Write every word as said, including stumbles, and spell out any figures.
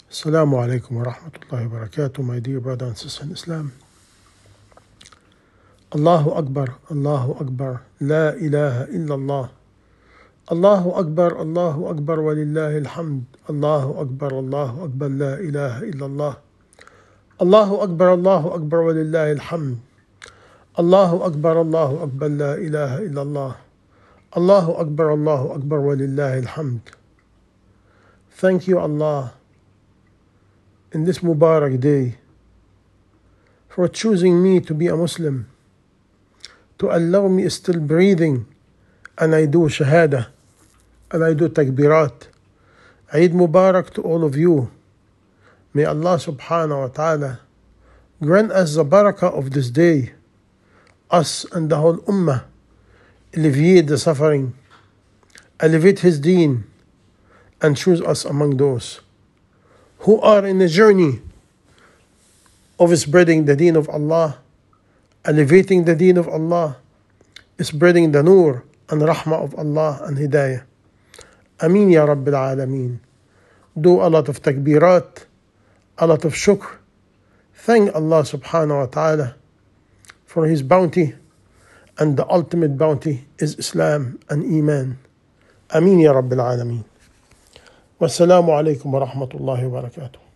Assalamu alaikum wa rahmatullahi wa barakatuh, my dear brother and sister in Islam. Allahu Akbar, Allahu Akbar, La ilaha illallah. Allahu Akbar, Allahu Akbar, wa lillahi alhamd. Allahu Akbar, Allahu Akbar, La ilaha illallah. Allahu Akbar, Allahu Akbar, wa lillahi alhamd. Allahu Akbar, Allahu Akbar, La ilaha illallah. Allahu Akbar, Allahu Akbar, wa lillahi alhamd. Thank you, Allah, in this Mubarak day, for choosing me to be a Muslim, to allow me still breathing, and I do Shahada, and I do Takbirat. Eid Mubarak to all of you. May Allah subhanahu wa ta'ala grant us the barakah of this day, us and the whole ummah, alleviate the suffering, elevate His deen, and choose us among those who are in the journey of spreading the deen of Allah, elevating the deen of Allah, spreading the nur and rahmah of Allah and hidayah. Ameen ya Rabbil Alameen. Do a lot of takbirat, a lot of shukr. Thank Allah subhanahu wa ta'ala for His bounty, and the ultimate bounty is Islam and Iman. Ameen ya Rabbil Alameen. Wassalamu alaikum wa rahmatullahi wa barakatuh.